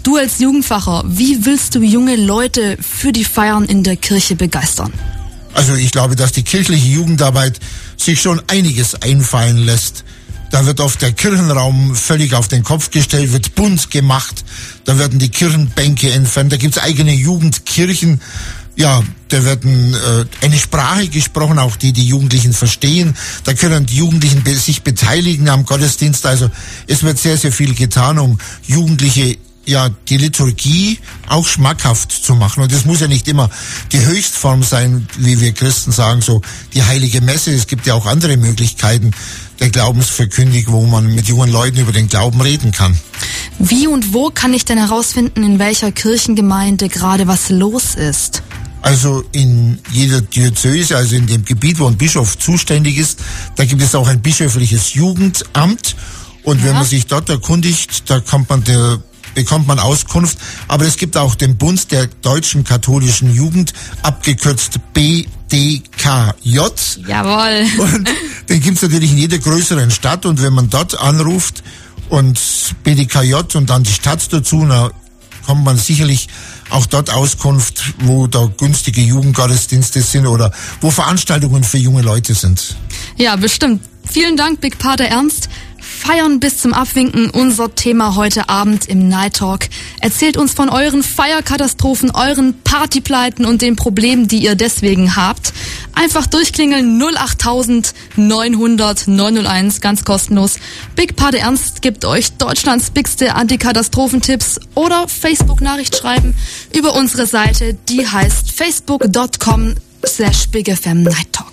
Du als Jugendpfarrer, wie willst du junge Leute für die Feiern in der Kirche begeistern? Also ich glaube, dass die kirchliche Jugendarbeit sich schon einiges einfallen lässt. Da wird oft der Kirchenraum völlig auf den Kopf gestellt, wird bunt gemacht, da werden die Kirchenbänke entfernt, da gibt's eigene Jugendkirchen. Ja, da wird eine Sprache gesprochen, auch die Jugendlichen verstehen. Da können die Jugendlichen sich beteiligen am Gottesdienst. Also es wird sehr, sehr viel getan, um Jugendliche die Liturgie auch schmackhaft zu machen. Und es muss ja nicht immer die Höchstform sein, wie wir Christen sagen, so die heilige Messe. Es gibt ja auch andere Möglichkeiten der Glaubensverkündigung, wo man mit jungen Leuten über den Glauben reden kann. Wie und wo kann ich denn herausfinden, in welcher Kirchengemeinde gerade was los ist? Also in jeder Diözese, also in dem Gebiet, wo ein Bischof zuständig ist, da gibt es auch ein bischöfliches Jugendamt. Und wenn man sich dort erkundigt, da bekommt man Auskunft. Aber es gibt auch den Bund der Deutschen Katholischen Jugend, abgekürzt BDKJ. Jawohl. Und den gibt's natürlich in jeder größeren Stadt. Und wenn man dort anruft und BDKJ und dann die Stadt dazu, dann kommt man sicherlich auch dort Auskunft, wo da günstige Jugendgottesdienste sind oder wo Veranstaltungen für junge Leute sind. Ja, bestimmt. Vielen Dank, Big Pater Ernst. Feiern bis zum Abwinken, unser Thema heute Abend im Night Talk. Erzählt uns von euren Feierkatastrophen, euren Partypleiten und den Problemen, die ihr deswegen habt. Einfach durchklingeln 08000 900 901, ganz kostenlos. Big Pater Ernst gibt euch Deutschlands bigste Antikatastrophentipps oder Facebook-Nachricht schreiben über unsere Seite, die heißt facebook.com/BigFM Night Talk.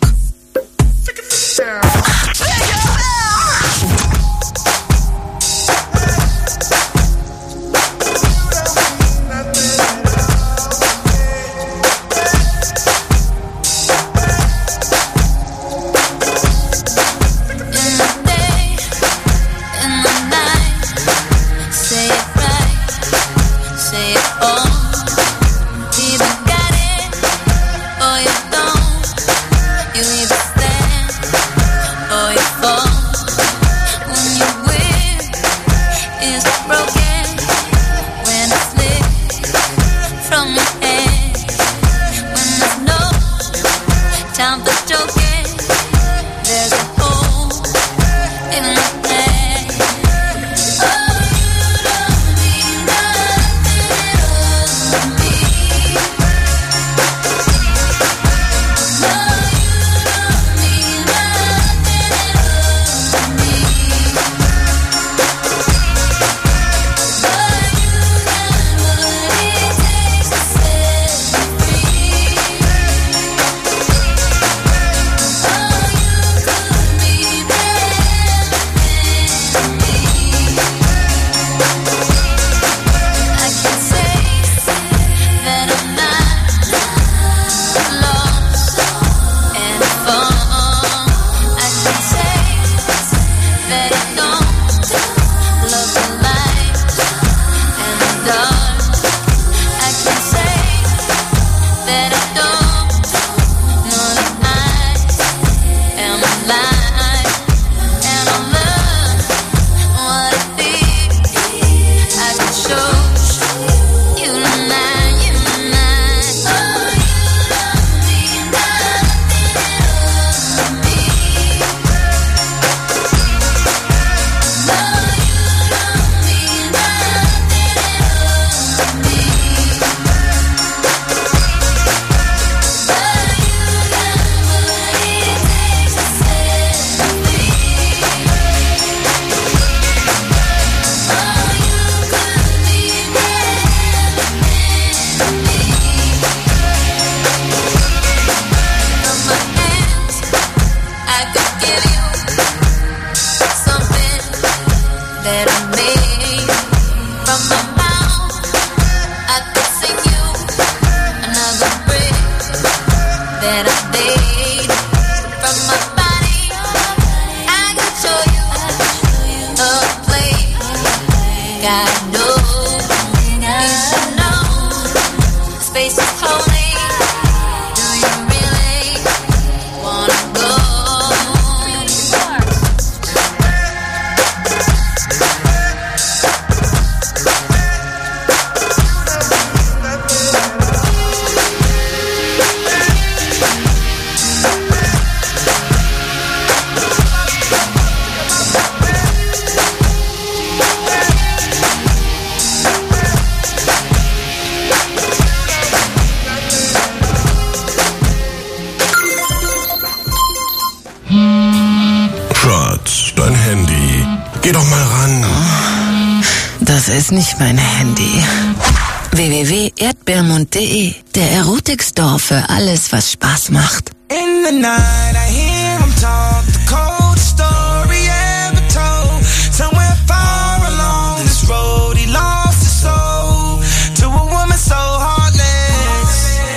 ist nicht mein Handy. www.erdbeermund.de, der Erotik-Store für alles, was Spaß macht. In the night I hear him talk, the coldest story ever told. Somewhere far along this road he lost his soul to a woman so heartless.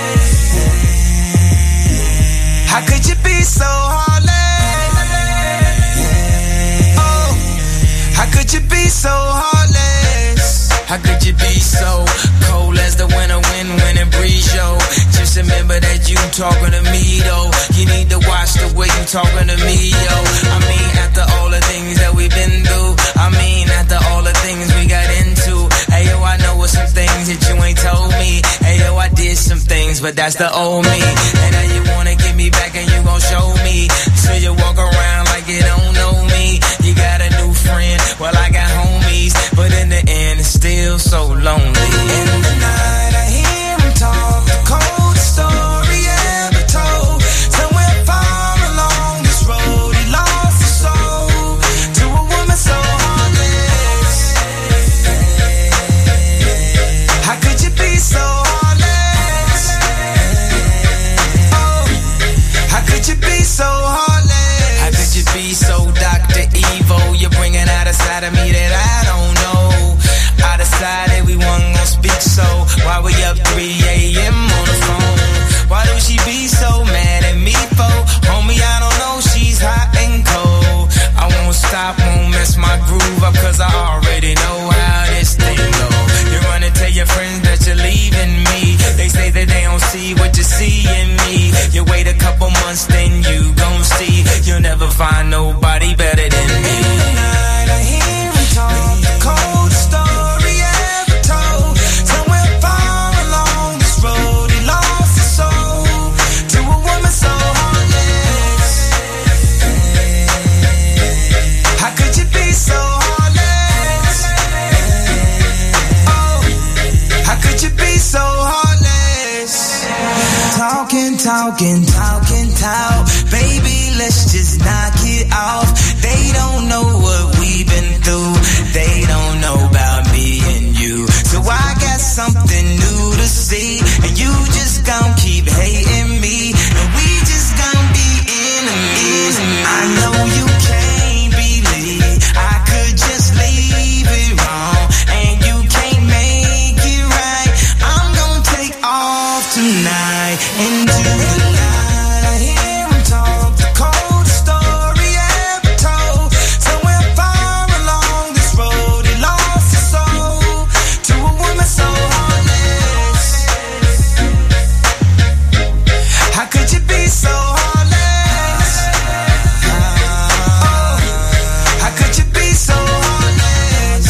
How could you be so heartless? Oh, how could you be so heartless? How could you be so cold as the winter wind when it breeze, yo? Just remember that you talking to me, though. You need to watch the way you talking to me, yo. I mean, after all the things that we've been through. I mean, after all the things we got into. Hey, yo, I know what some things that you ain't told me. Hey, yo, I did some things, but that's the old me. And now you wanna get me back and you gon' show me. So you walk around like you don't know me. You got a new friend, well, I got homies. But in the end, it's still so lonely. In the night, I hear him talk, the coldest story ever told. Somewhere far along this road, he lost his soul to a woman so heartless. How could you be so heartless? Oh, how could you be so heartless? How could you be so Dr. Evil? You're bringing out a side of me that I don't know. I decided we weren't gonna speak, so why we up 3 a.m. on the phone? Why do she be so mad at me, for? Homie, I don't know, she's hot and cold. I won't stop, won't mess my groove up, cause I already know how this thing go. You run and tell your friends that you're leaving me. They say that they don't see what you see in me. You wait a couple months, then you gon' see. You'll never find nobody better than me. In the night, I hear him talk, the cold story ever told. Somewhere far along this road, he lost his soul to a woman so heartless. How could you be so heartless? Oh, how could you be so heartless? Talking, talking, talking, talk. Baby, let's just knock it off. They don't know what we've been through. They don't know about me and you. So I got something new to see. And you just gon' keep hating me. And we just gon' be enemies. I know you can't believe I could just leave it wrong. And you can't make it right. I'm gon' take off tonight into the night. I hear him talk, the coldest story ever told. Somewhere far along this road, he lost his soul to a woman so heartless. How could you be so heartless? Oh, how could you be so heartless?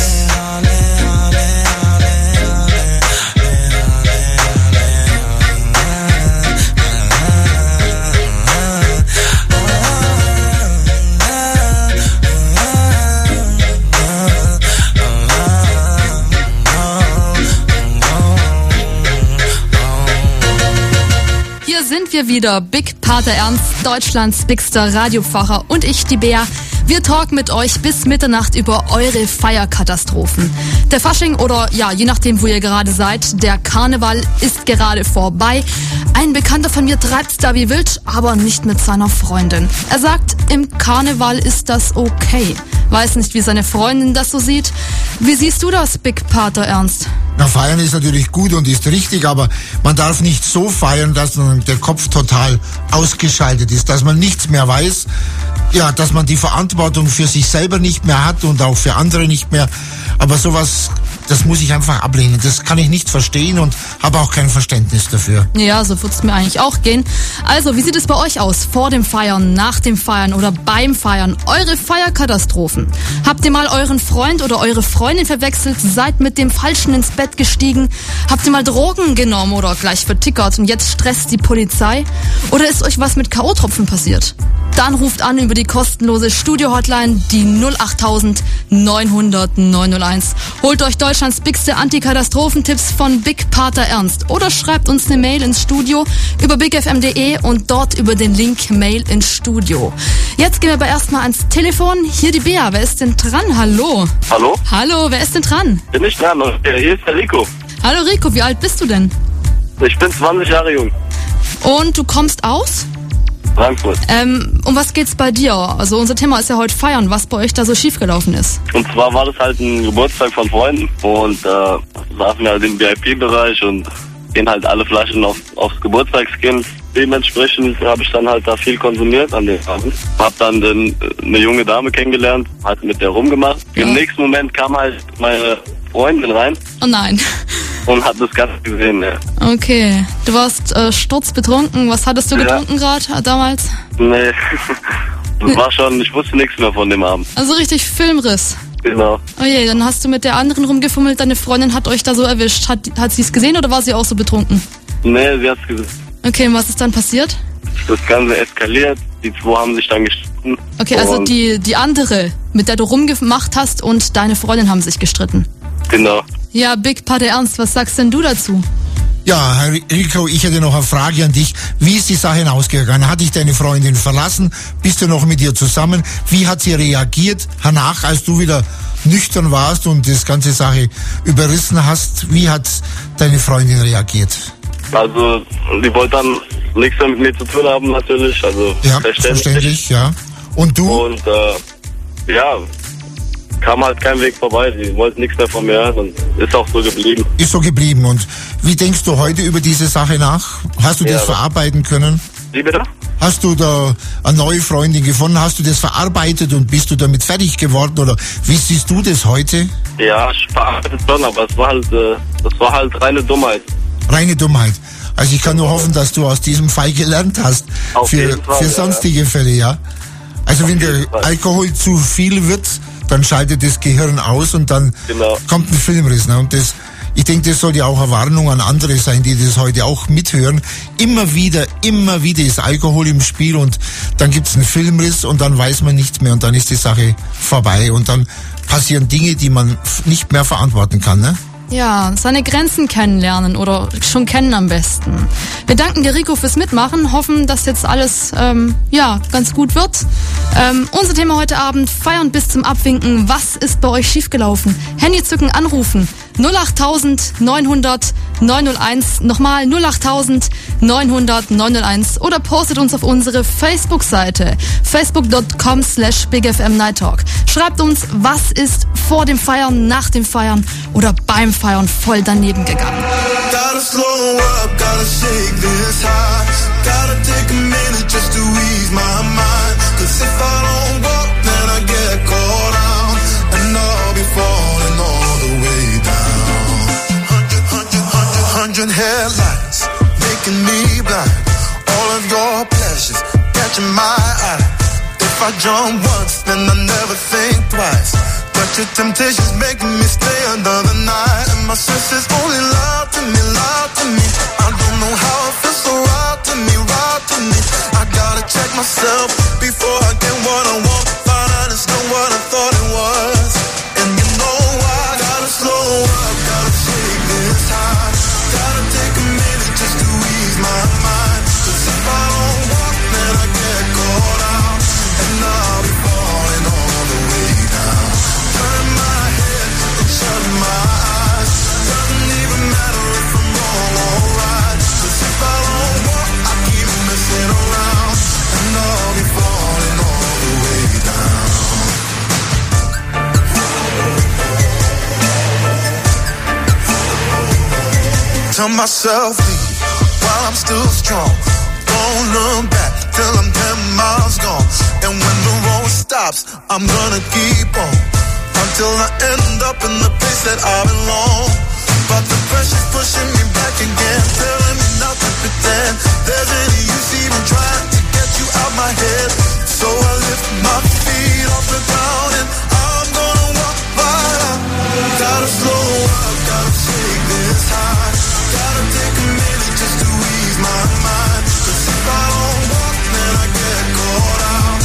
Hier sind wir wieder, Big Pater Ernst, Deutschlands bigster Radiopfarrer und ich, die Bea. Wir talken mit euch bis Mitternacht über eure Feierkatastrophen. Der Fasching oder ja, je nachdem, wo ihr gerade seid, der Karneval ist gerade vorbei. Ein Bekannter von mir treibt's da wie wild, aber nicht mit seiner Freundin. Er sagt, im Karneval ist das okay. Weiß nicht, wie seine Freundin das so sieht. Wie siehst du das, Big Pater Ernst? Na, feiern ist natürlich gut und ist richtig, aber man darf nicht so feiern, dass dann der Kopf total ausgeschaltet ist, dass man nichts mehr weiß, ja, dass man die Verantwortung für sich selber nicht mehr hat und auch für andere nicht mehr. Aber sowas, das muss ich einfach ablehnen. Das kann ich nicht verstehen und habe auch kein Verständnis dafür. Ja, so wird's mir eigentlich auch gehen. Also, wie sieht es bei euch aus? Vor dem Feiern, nach dem Feiern oder beim Feiern? Eure Feierkatastrophen. Habt ihr mal euren Freund oder eure Freundin verwechselt? Seid mit dem Falschen ins Bett gestiegen? Habt ihr mal Drogen genommen oder gleich vertickert und jetzt stresst die Polizei? Oder ist euch was mit K.O.-Tropfen passiert? dann ruft an über die kostenlose Studio-Hotline, die 08000 900 901. Holt euch Deutschlands bigste Anti-Katastrophentipps von Big Pater Ernst oder schreibt uns eine Mail ins Studio über bigfm.de und dort über den Link Mail ins Studio. Jetzt gehen wir aber erstmal ans Telefon. Hier die Bea. Wer ist denn dran? Hallo. Hallo? Hallo, wer ist denn dran? Bin ich dran? Hier ist der Rico. Hallo Rico, wie alt bist du denn? Ich bin 20 Jahre jung. Und du kommst aus? Frankfurt. Um was geht's bei dir? Also unser Thema ist ja heute Feiern, was bei euch da so schiefgelaufen ist. Und zwar war das halt ein Geburtstag von Freunden und saßen wir halt im VIP-Bereich und gehen halt alle Flaschen aufs Geburtstagskind. Dementsprechend habe ich dann halt da viel konsumiert an dem Abend. Hab dann eine junge Dame kennengelernt, halt mit der rumgemacht. Ja. Im nächsten Moment kam halt meine Freundin rein. Oh nein. Und hat das Ganze gesehen, ja. Okay, du warst sturzbetrunken. Was hattest du getrunken gerade damals? Nee, das war schon, ich wusste nichts mehr von dem Abend. Also richtig Filmriss. Genau. Oh je, dann hast du mit der anderen rumgefummelt, deine Freundin hat euch da so erwischt. Hat sie es gesehen oder war sie auch so betrunken? Nee, sie hat's gesehen. Okay, und was ist dann passiert? Das Ganze eskaliert, die zwei haben sich dann gestritten. Okay, also die andere, mit der du rumgemacht hast und deine Freundin haben sich gestritten. Genau. Ja, Big Pater Ernst, was sagst denn du dazu? Ja, Herr Rico, ich hätte noch eine Frage an dich. Wie ist die Sache ausgegangen? Hat dich deine Freundin verlassen? Bist du noch mit ihr zusammen? Wie hat sie reagiert danach, als du wieder nüchtern warst und das ganze Sache überrissen hast? Wie hat deine Freundin reagiert? Also, die wollte dann nichts mehr mit mir zu tun haben, natürlich. Also, ja, verständlich, ja. Und du? Und, ja, kam halt kein Weg vorbei. Die wollten nichts mehr von mir hören und ist auch so geblieben. Ist so geblieben. Und wie denkst du heute über diese Sache nach? Hast du das verarbeiten können? Wie bitte? Hast du da eine neue Freundin gefunden? Hast du das verarbeitet und bist du damit fertig geworden? Oder wie siehst du das heute? Ja, ich verarbeitet schon, aber das war halt reine Dummheit. Reine Dummheit. Also ich kann nur hoffen, dass du aus diesem Fall gelernt hast. Für sonstige Fälle, ja. Also wenn der Alkohol zu viel wird, dann schaltet das Gehirn aus und dann kommt ein Filmriss. Ne? Und ich denke, das sollte auch eine Warnung an andere sein, die das heute auch mithören. Immer wieder ist Alkohol im Spiel und dann gibt's einen Filmriss und dann weiß man nichts mehr und dann ist die Sache vorbei und dann passieren Dinge, die man nicht mehr verantworten kann. Ne? Ja, seine Grenzen kennenlernen oder schon kennen am besten. Wir danken dir, Rico, fürs Mitmachen, hoffen, dass jetzt alles ganz gut wird. Unser Thema heute Abend, Feiern bis zum Abwinken. Was ist bei euch schiefgelaufen? Handy zücken, anrufen. 08000 900 901. Nochmal 08000 900 901. Oder postet uns auf unsere Facebook-Seite. facebook.com/bigfmnightalk. Schreibt uns, was ist vor dem Feiern, nach dem Feiern oder beim Feiern voll daneben gegangen. Gotta slow up, gotta shake this high. Gotta take a minute just to ease my mind. 'Cause if I don't walk, then I get caught out. And I'll be falling all the way down. 100 headlights, making me blind. All of your pleasures, catching my eye. If I jump once, then I never think twice. But your temptation's making me stay another night. And my senses only lie to me, lie to me. I don't know how it feels so right to me, right to me. I gotta check myself before I get what I want. Find out it's not what I thought it was. And you know I gotta slow up, gotta shake this high. Gotta take a minute just to ease my mind. 'Cause if I don't walk, then I get caught out. And I'll be falling all the way down. Turn my head and shut my eyes. Doesn't even matter if I'm wrong or right. 'Cause if I don't walk, I keep messing around. And I'll be falling all the way down. Tell myself leave while I'm still strong. Don't look back till I'm 10 miles gone. And when the road stops, I'm gonna keep on until I end up in the place that I belong. But the pressure's pushing me back again, telling me not to pretend there's any use even trying to get you out my head. So I lift my feet off the ground and I'm gonna walk right out. Gotta slow up, gotta shake this high. Gotta take a minute just to ease my mind. 'Cause if I don't walk, then I get caught out.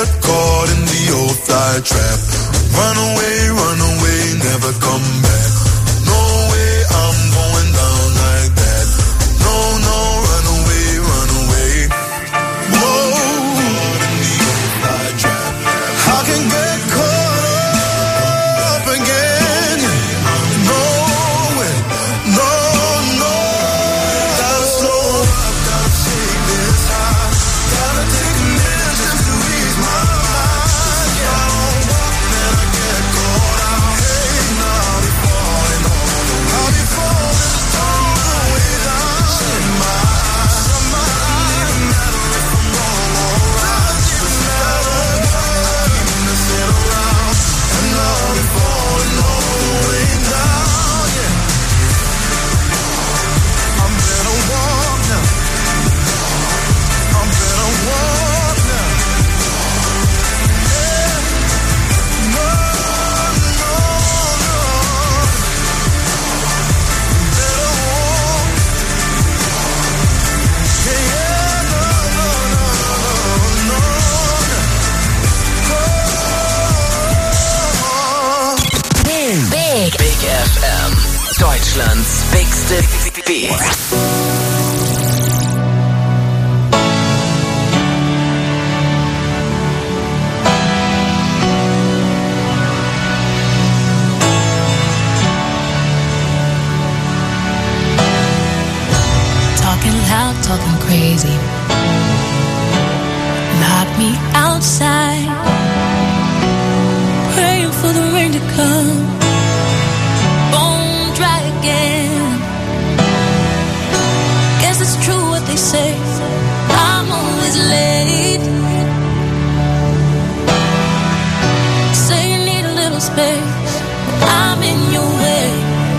get caught in the old fly trap. Run away, never come back. No way, I'm going down like that. No, run away. Whoa, caught in the old fly trap. I can get caught up again. No way, no. Gotta slow up, gotta shake this high. Gotta take a minute just to ease my mind. I don't walk, then I get caught out. Hey, now I'll be falling all the way. I'll be falling all the way down. Shut my eyes. Even matter if I'm wrong or right. Just matter keep messing around. And I'll be falling all the way down. Yeah, I'm better walk now. I'm better walk now. Yeah. No. Better walk. Yeah, no. Big FM, Deutschlands bigste Beats. Talking loud, talking crazy. Lock me outside, praying for the rain to come. Bone dry again. Guess it's true what they say. I'm always late. Say you need a little space. I'm in your way.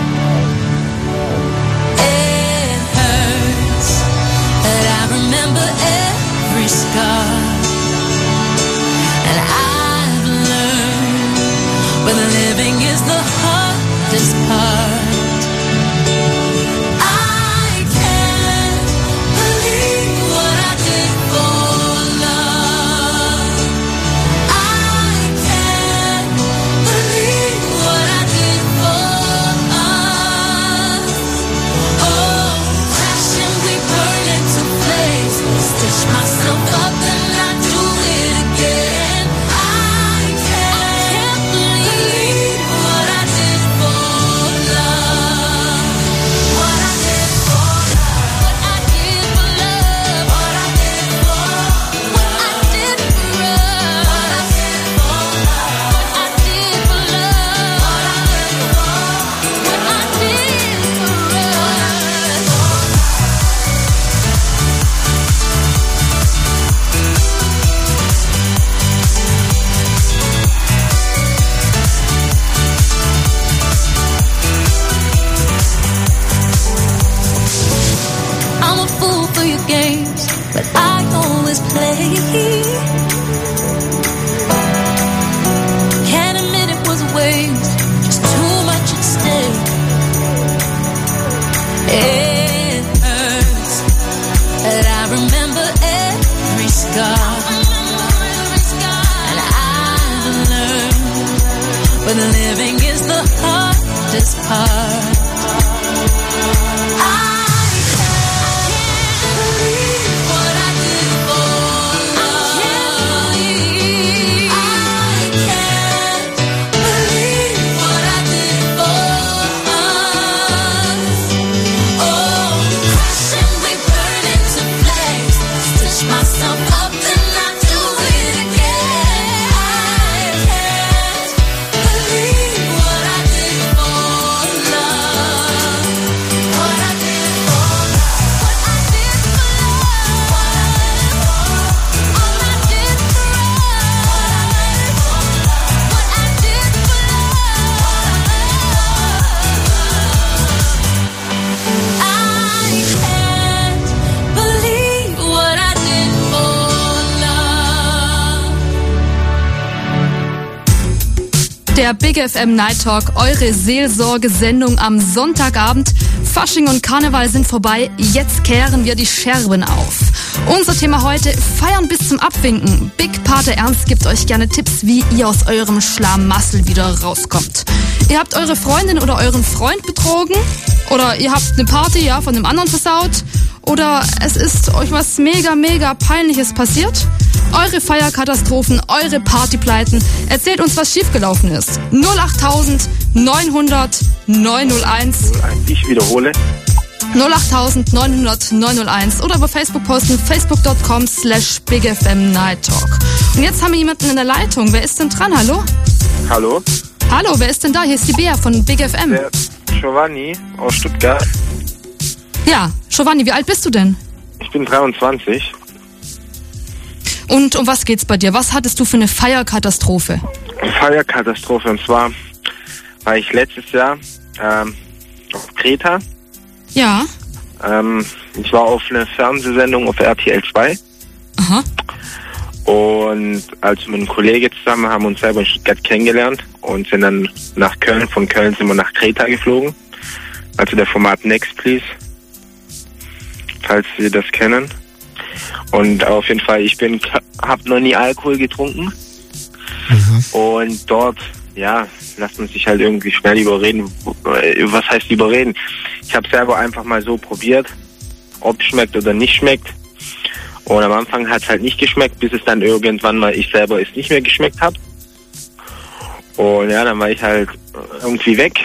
It hurts, but I remember every scar. And I've learned when the living is the hardest part. I can't believe what I did for love. I can't believe what I did for us. Oh, crashing, we burn into flames. Stitch myself up and I do it again. I can't believe what I did for love. What I did for love. What I did for love. What I did for love. What I did for us. What I did for love. What I did for love. What I did for us. I'm a fool for your games, but I always play. Can't admit it was a waste, just too much at stake. It hurts, but I remember every scar. And I've learned when the living is the hardest part. I can't believe what I did for love. I can't believe what I did for us. Oh, crashing, we burn into flames. Stitch myself up and I do it again. I can't believe what I did for love. What I did for love. What I did for love. All I did for us. What I did for love. I can't believe what I did for love. Der Big FM Night Talk, eure Seelsorgesendung am Sonntagabend. Fasching und Karneval sind vorbei, jetzt kehren wir die Scherben auf. Unser Thema heute, feiern bis zum Abwinken. Big Pater Ernst gibt euch gerne Tipps, wie ihr aus eurem Schlamassel wieder rauskommt. Ihr habt eure Freundin oder euren Freund betrogen oder ihr habt eine Party von dem anderen versaut oder es ist euch was mega Peinliches passiert. Eure Feierkatastrophen, eure Partypleiten. Erzählt uns, was schiefgelaufen ist. 08000 900 901. Ich wiederhole. 08000 900 901 oder über Facebook posten, facebook.com/BigFM Night Talk. Und jetzt haben wir jemanden in der Leitung. Wer ist denn dran? Hallo? Hallo? Hallo, wer ist denn da? Hier ist die Bea von Big FM. Der Giovanni aus Stuttgart. Ja, Giovanni, wie alt bist du denn? Ich bin 23. Und um was geht's bei dir? Was hattest du für eine Feierkatastrophe? Feierkatastrophe. Und zwar war ich letztes Jahr auf Kreta. Ja. Ich war auf einer Fernsehsendung auf RTL 2. Aha. Und als mit einem Kollegen zusammen haben wir uns selber in Stuttgart kennengelernt und sind dann nach Köln. Von Köln sind wir nach Kreta geflogen. Also der Format Next Please. Falls Sie das kennen. Und auf jeden Fall, habe noch nie Alkohol getrunken. Und dort, lässt man sich halt irgendwie schnell überreden. Was heißt überreden? Ich habe selber einfach mal so probiert, ob es schmeckt oder nicht schmeckt. Und am Anfang hat es halt nicht geschmeckt, bis es dann irgendwann mal ich selber es nicht mehr geschmeckt habe. Und dann war ich halt irgendwie weg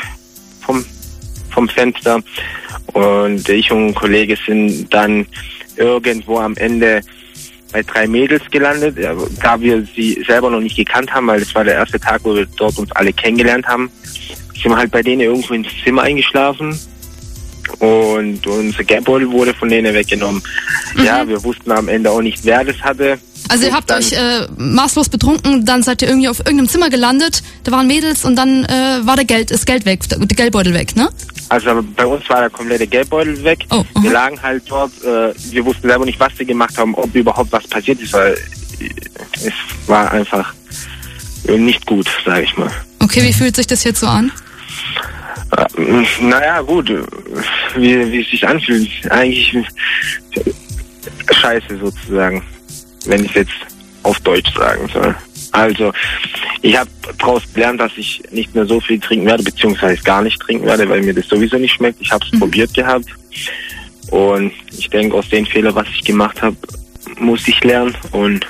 vom Fenster. Und ich und ein Kollege sind dann irgendwo am Ende bei 3 Mädels gelandet, da wir sie selber noch nicht gekannt haben, weil das war der erste Tag, wo wir dort uns alle kennengelernt haben. Sind wir halt bei denen irgendwo ins Zimmer eingeschlafen und unser Geldbeutel wurde von denen weggenommen. Ja, wir wussten am Ende auch nicht, wer das hatte. Also ihr habt euch maßlos betrunken, dann seid ihr irgendwie auf irgendeinem Zimmer gelandet, da waren Mädels und dann war das Geld weg, der Geldbeutel weg, ne? Also bei uns war der komplette Geldbeutel weg. Oh, wir lagen halt dort, wir wussten selber nicht, was sie gemacht haben, ob überhaupt was passiert ist, weil es war einfach nicht gut, sage ich mal. Okay, wie fühlt sich das jetzt so an? Naja, gut, wie es sich anfühlt, eigentlich scheiße sozusagen, wenn ich es jetzt auf Deutsch sagen soll. Also, ich habe daraus gelernt, dass ich nicht mehr so viel trinken werde, beziehungsweise gar nicht trinken werde, weil mir das sowieso nicht schmeckt. Ich habe es probiert gehabt und ich denke, aus den Fehlern, was ich gemacht habe, muss ich lernen und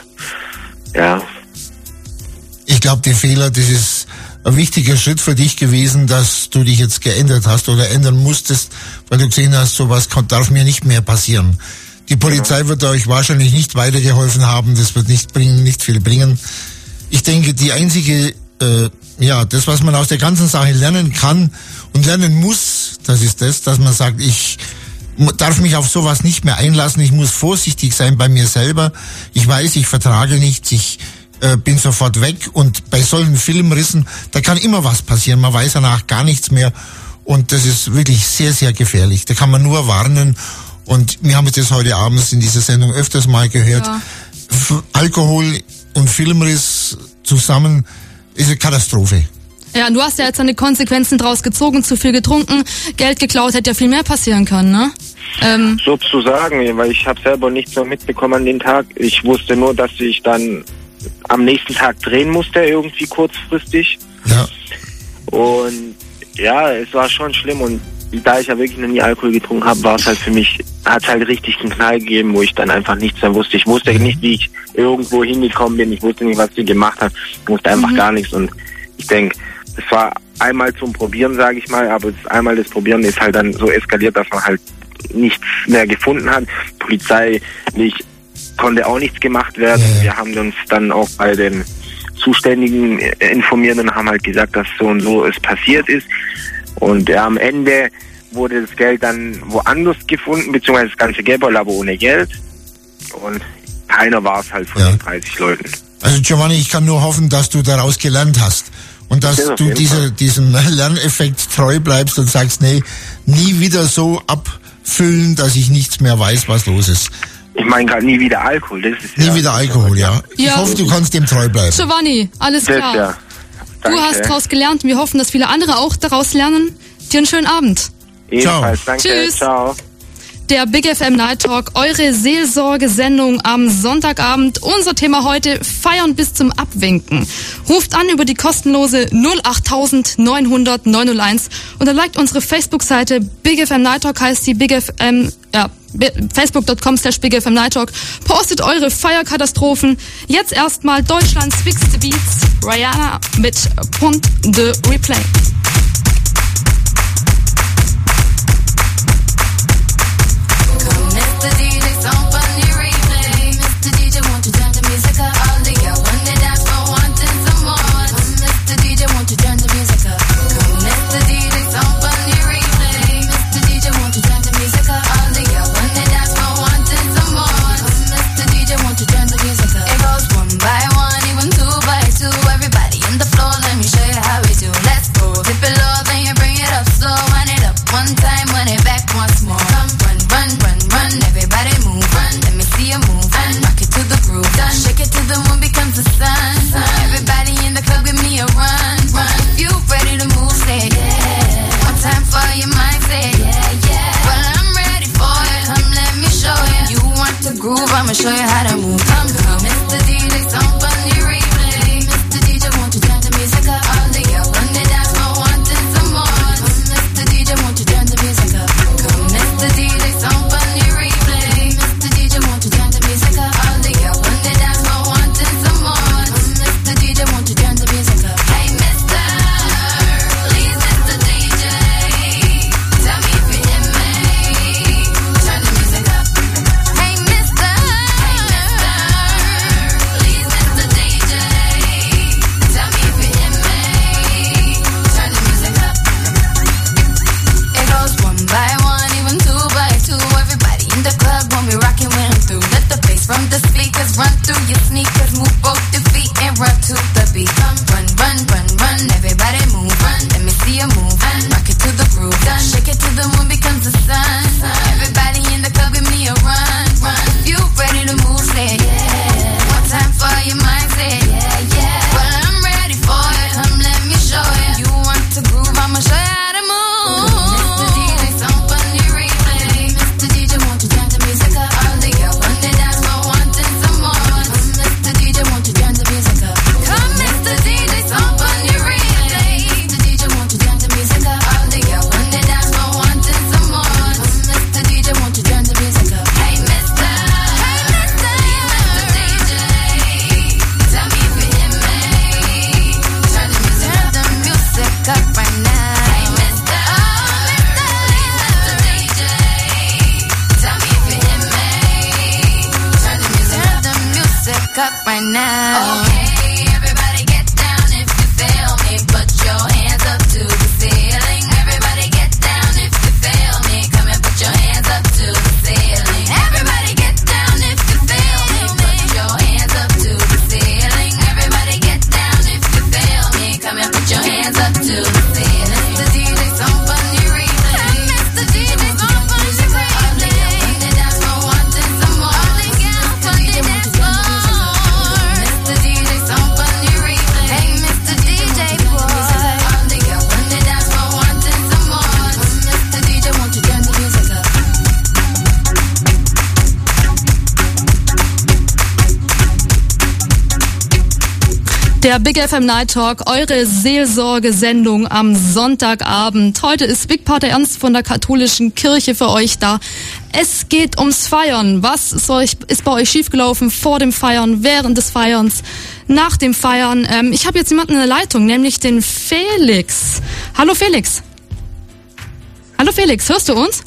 Ich glaube, die Fehler, das ist ein wichtiger Schritt für dich gewesen, dass du dich jetzt geändert hast oder ändern musstest, weil du gesehen hast, sowas darf mir nicht mehr passieren. Die Polizei wird euch wahrscheinlich nicht weitergeholfen haben, das wird nicht viel bringen. Ich denke, die einzige, das, was man aus der ganzen Sache lernen kann und lernen muss, das ist das, dass man sagt, ich darf mich auf sowas nicht mehr einlassen, ich muss vorsichtig sein bei mir selber. Ich weiß, ich vertrage nichts, ich bin sofort weg und bei solchen Filmrissen, da kann immer was passieren, man weiß danach gar nichts mehr und das ist wirklich sehr, sehr gefährlich. Da kann man nur warnen und wir haben das heute abends in dieser Sendung öfters mal gehört. Ja. Alkohol und Filmriss zusammen ist eine Katastrophe. Ja, du hast ja jetzt eine Konsequenzen draus gezogen, zu viel getrunken, Geld geklaut, hätte ja viel mehr passieren können, ne? Sozusagen, weil ich habe selber nichts mehr mitbekommen an den Tag. Ich wusste nur, dass ich dann am nächsten Tag drehen musste, irgendwie kurzfristig. Ja. Und es war schon schlimm und da ich ja wirklich noch nie Alkohol getrunken habe, war es halt für mich, hat es halt richtig einen Knall gegeben, wo ich dann einfach nichts mehr wusste. Ich wusste nicht, wie ich irgendwo hingekommen bin. Ich wusste nicht, was sie gemacht hat. Ich wusste einfach gar nichts. Und ich denke, das war einmal zum Probieren, sage ich mal, aber einmal das Probieren ist halt dann so eskaliert, dass man halt nichts mehr gefunden hat. Polizeilich konnte auch nichts gemacht werden. Wir haben uns dann auch bei den Zuständigen informiert und haben halt gesagt, dass so und so es passiert ist. Und am Ende wurde das Geld dann woanders gefunden, beziehungsweise das ganze Geldbeutel, aber ohne Geld. Und keiner war es halt von den 30 Leuten. Also Giovanni, ich kann nur hoffen, dass du daraus gelernt hast. Und dass du diesem Lerneffekt treu bleibst und sagst, nee, nie wieder so abfüllen, dass ich nichts mehr weiß, was los ist. Ich meine gerade nie wieder Alkohol. Das ist nie wieder Alkohol, ja. Ich hoffe, du kannst dem treu bleiben. Giovanni, alles klar. Ja. Du hast daraus gelernt und wir hoffen, dass viele andere auch daraus lernen. Dir einen schönen Abend. Ebenfalls, danke. Tschüss. Ciao. Der Big FM Night Talk, eure Seelsorgesendung am Sonntagabend. Unser Thema heute, Feiern bis zum Abwinken. Ruft an über die kostenlose 08000 900 901 und dann liked unsere Facebook-Seite Big FM Night Talk, heißt die Big FM, facebook.com/Big FM Night Talk. Postet eure Feierkatastrophen. Jetzt erstmal Deutschlands Bigste Beats, Rihanna mit Point de Replay. I'ma show you how to move. Come, Mr. DJ, song on the replay. Mr. DJ, won't you turn the music up? All the girls on the dance floor wanting some more. Mr. DJ, won't you turn the music up? Come, Mr. DJ, song on the replay. Mr. DJ, won't you turn the music up? All the girls on the dance floor wanting some more. Mr. DJ, won't you turn the music up? Hey, Mr. Please, Mr. DJ, tell me if you hear me. Turn the music up. Hey, Mr. Please, Mr. DJ, tell me if you hear me. Turn the music up. It goes one by one, even two by two. Everybody in the club when we rockin' when I'm through. Let the bass from the speakers run through your sneakers. Move both your feet and run to the beat. Run, run, run, run. Everybody move. Run, let me see you move. Rock it to the groove. Shake it till the moon becomes the sun. Everybody in the club give me a run. If you ready to move, say yeah. One time for your mind, say yeah. Well, I'm ready for it. Come, let me show you. You want to groove, I'ma show you how to move. Mr. DJ, song on the replay. Mr. DJ, won't you turn the music up? All the girls on the dance floor wanting some more. Mr. DJ, won't you turn the music up? Come, Mr. DJ, song on the replay. Mr. DJ, won't you turn the music up? All the girls on the dance floor wanting some more. Mr. DJ, won't you turn the music up? Hey, Mr. DJ, tell me if you hear me. Turn the music up right now. Hey, Mr. DJ, tell me if you hear me. Turn the music up right now. Okay, everybody get down if you feel me. Put your hands up to the ceiling. Everybody get down if you feel me. Come and put your hands up to the ceiling. Everybody get down if you feel me. Put your hands up to the ceiling. Everybody get down if you feel me. Come and put your hands up to the ceiling. Mr. DJ, song on the replay. Mr. DJ, song on the replay. On the dance floor wanting some more. All the girls on the dance floor. Mr. DJ, song on the replay. Hey, Mr. DJ, boy. All the girls on the dance floor wanting some more. Mr. DJ, won't you turn the music up? Der Big FM Night Talk, eure Seelsorgesendung am Sonntagabend. Heute ist Big Pater Ernst von der katholischen Kirche für euch da. Es geht ums Feiern. Was ist bei euch schiefgelaufen vor dem Feiern, während des Feierns, nach dem Feiern? Ich habe jetzt jemanden in der Leitung, nämlich den Felix. Hallo Felix. Hallo Felix, hörst du uns?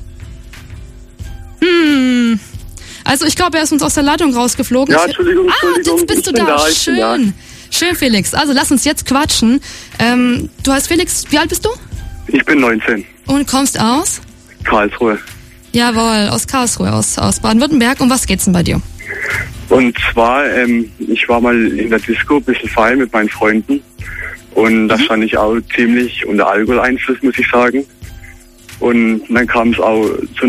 Also ich glaube, er ist uns aus der Leitung rausgeflogen. Ja, Entschuldigung. Jetzt bist du da. Schön. Schön, Felix. Also lass uns jetzt quatschen. Du heißt Felix, wie alt bist du? Ich bin 19. Und kommst aus? Karlsruhe. Jawohl, aus Karlsruhe, aus Baden-Württemberg. Um was geht's denn bei dir? Und zwar, ich war mal in der Disco ein bisschen feiern mit meinen Freunden. Und da stand ich auch ziemlich unter Alkoholeinfluss, muss ich sagen. Und dann kam es auch zu